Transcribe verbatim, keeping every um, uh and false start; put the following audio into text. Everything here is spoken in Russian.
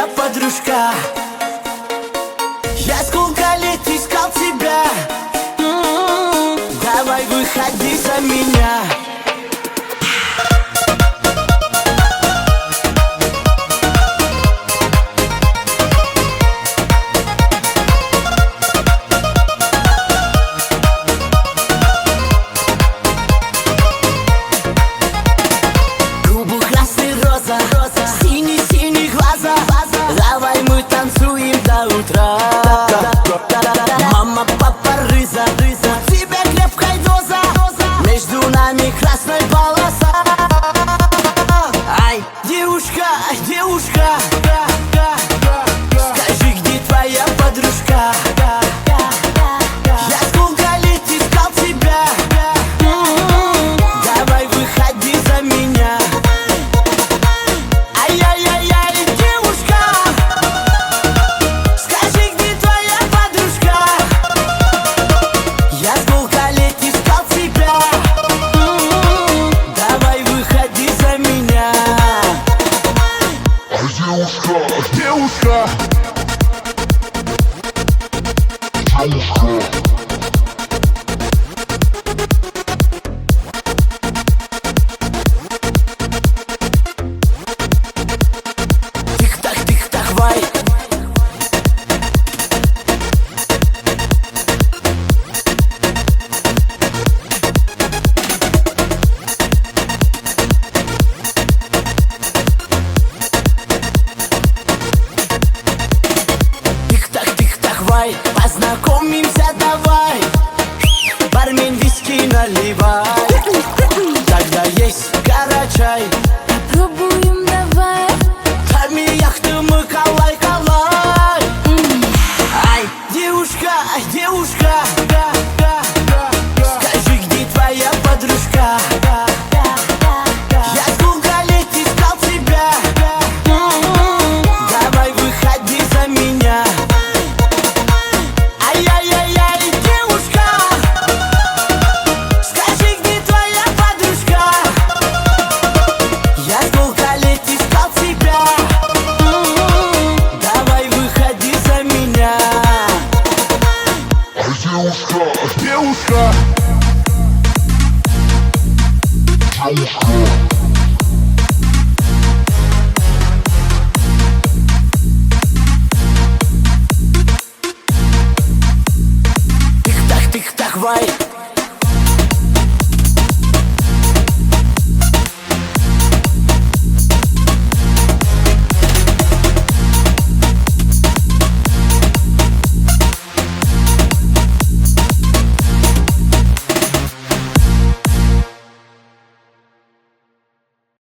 твоя подружка. Я сколько лет искал тебя. М-м-м. Давай выходи за меня. Синий-синий глаза, давай мы танцуем до утра. Мама, папа, рыза, рыза, у тебя крепкая доза, между нами красная полоса. Ай, девушка, девушка, скажи, где твоя подружка? Я сколько лет искал тебя. Давай выходи за меня. Девушка, девушка, тик-так, тик-так, вай. Познакомимся, давай. Бармен, виски наливай. Тогда есть карачай. Попробуем, давай. Тарми яхты мы калай, калай. Ай, девушка, девушка, скажи, где твоя подружка? Я сколько лет искал тебя. Давай выходи за меня. девушка, девушка. Тик-так, тик-так, вай.